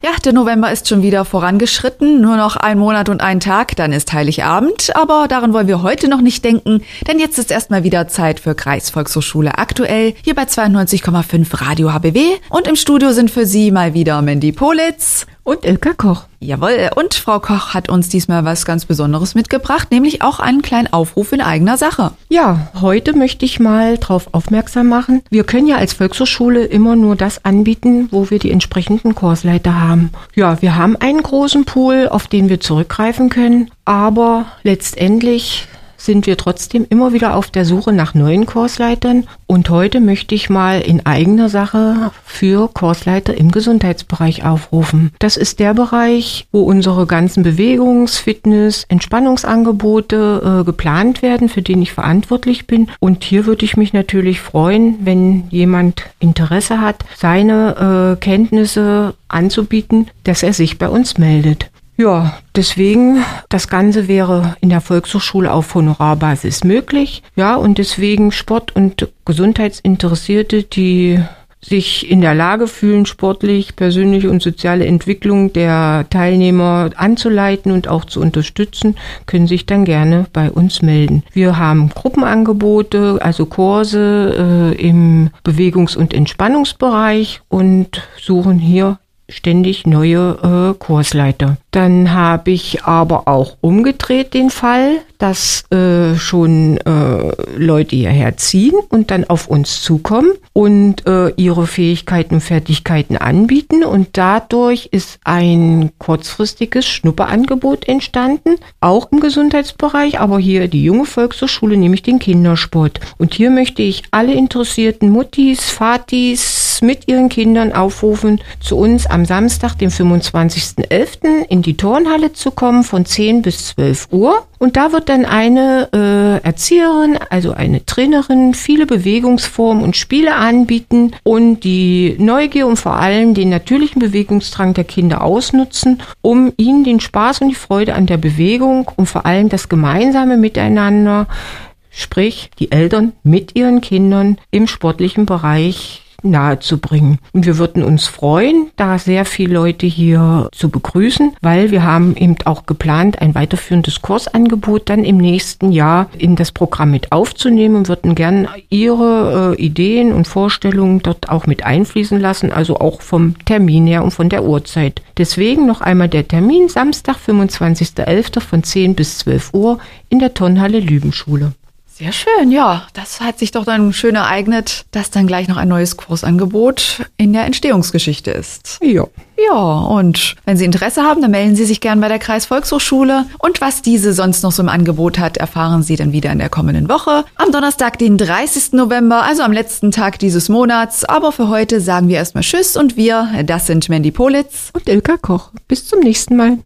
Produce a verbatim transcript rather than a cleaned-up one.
Ja, der November ist schon wieder vorangeschritten. Nur noch ein Monat und ein Tag, dann ist Heiligabend. Aber daran wollen wir heute noch nicht denken, denn jetzt ist erstmal wieder Zeit für Kreisvolkshochschule aktuell, hier bei zweiundneunzig Komma fünf Radio H B W. Und im Studio sind für Sie mal wieder Mandy Politz und Ilka Koch. Jawohl, und Frau Koch hat uns diesmal was ganz Besonderes mitgebracht, nämlich auch einen kleinen Aufruf in eigener Sache. Ja, heute möchte ich mal darauf aufmerksam machen. Wir können ja als Volkshochschule immer nur das anbieten, wo wir die entsprechenden Kursleiter haben. Ja, wir haben einen großen Pool, auf den wir zurückgreifen können, aber letztendlich sind wir trotzdem immer wieder auf der Suche nach neuen Kursleitern. Und heute möchte ich mal in eigener Sache für Kursleiter im Gesundheitsbereich aufrufen. Das ist der Bereich, wo unsere ganzen Bewegungs-, Fitness-, Entspannungsangebote äh, geplant werden, für den ich verantwortlich bin. Und hier würde ich mich natürlich freuen, wenn jemand Interesse hat, seine äh, Kenntnisse anzubieten, dass er sich bei uns meldet. Ja, deswegen, das Ganze wäre in der Volkshochschule auf Honorarbasis möglich. Ja, und deswegen Sport- und Gesundheitsinteressierte, die sich in der Lage fühlen, sportlich, persönliche und soziale Entwicklung der Teilnehmer anzuleiten und auch zu unterstützen, können sich dann gerne bei uns melden. Wir haben Gruppenangebote, also Kurse äh, im Bewegungs- und Entspannungsbereich und suchen hier ständig neue äh, Kursleiter. Dann habe ich aber auch umgedreht den Fall, dass äh, schon äh, Leute hierher ziehen und dann auf uns zukommen und äh, ihre Fähigkeiten und Fertigkeiten anbieten. Und dadurch ist ein kurzfristiges Schnupperangebot entstanden, auch im Gesundheitsbereich, aber hier die junge Volkshochschule, nämlich den Kindersport. Und hier möchte ich alle interessierten Muttis, Vatis mit ihren Kindern aufrufen, zu uns am Samstag, den fünfundzwanzigsten elften in die Turnhalle zu kommen von zehn bis zwölf Uhr. Und da wird dann eine äh, Erzieherin, also eine Trainerin, viele Bewegungsformen und Spiele anbieten und die Neugier und vor allem den natürlichen Bewegungsdrang der Kinder ausnutzen, um ihnen den Spaß und die Freude an der Bewegung und vor allem das gemeinsame Miteinander, sprich die Eltern mit ihren Kindern im sportlichen Bereich nahezubringen. Und wir würden uns freuen, da sehr viele Leute hier zu begrüßen, weil wir haben eben auch geplant, ein weiterführendes Kursangebot dann im nächsten Jahr in das Programm mit aufzunehmen und würden gern Ihre äh, Ideen und Vorstellungen dort auch mit einfließen lassen, also auch vom Termin her und von der Uhrzeit. Deswegen noch einmal der Termin, Samstag, fünfundzwanzigsten elften von zehn bis zwölf Uhr in der Turnhalle Lübenschule. Sehr schön, ja. Das hat sich doch dann schön ereignet, dass dann gleich noch ein neues Kursangebot in der Entstehungsgeschichte ist. Ja. Ja, und wenn Sie Interesse haben, dann melden Sie sich gern bei der Kreisvolkshochschule. Und was diese sonst noch so im Angebot hat, erfahren Sie dann wieder in der kommenden Woche. Am Donnerstag, den dreißigsten November, also am letzten Tag dieses Monats. Aber für heute sagen wir erstmal Tschüss und wir, das sind Mandy Politz und Ilka Koch. Bis zum nächsten Mal.